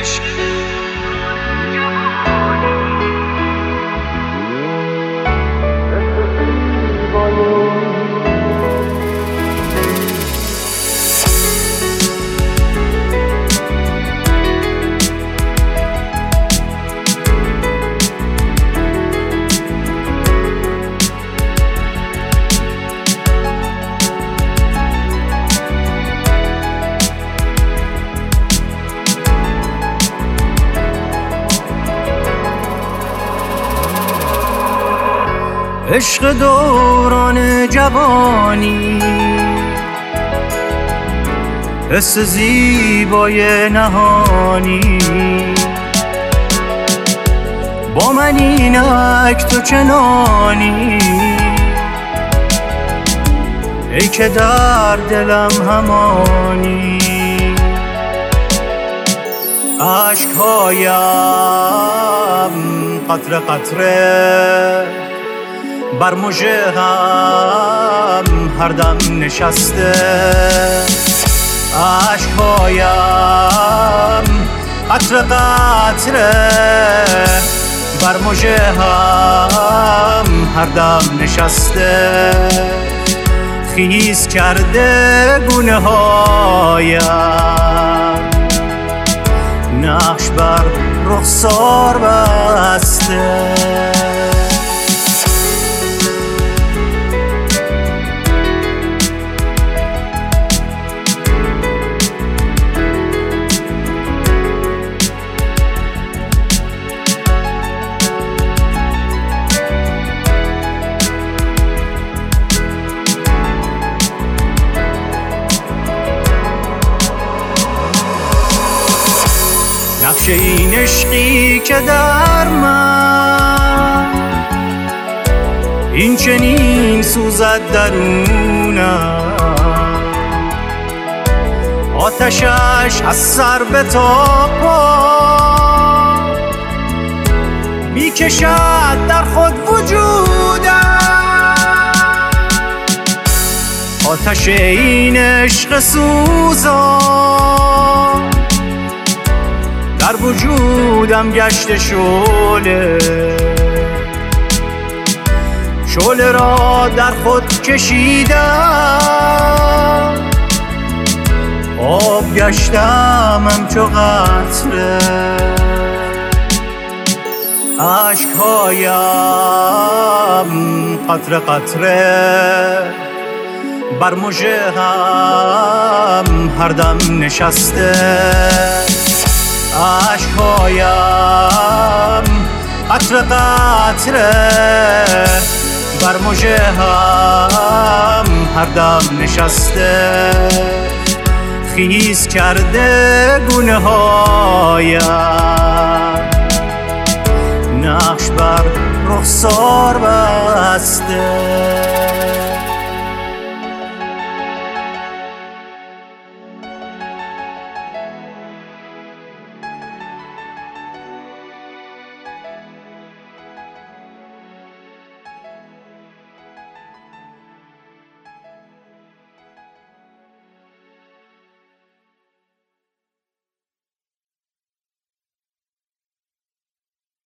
عشق دوران جوانی، حس زیبای نهانی، با من اینک تو چنانی، ای که در دلم همانی. عشقهایم قطره قطره بر مژه هم هر دم نشسته، عشقهایم قطره قطره بر مژه هم هر دم نشسته، خیز کرده گونه هایم نقش بر رخسار بسته. نقش این عشقی که در من این چنین سوزد درونم، آتشش از سر به تا پا می کشد در خود وجودم، آتش این عشق سوزان در وجودم گشت شعله، شعله را در خود کشیدم، آب گشتم همچو قطره، عشقهایم قطره قطره بر مژه هم هر دم نشسته، عشقهایم قطره قطره بر مژه هم هر دم نشسته، خیز کرده گونه هایم نقش بر رخسار بسته.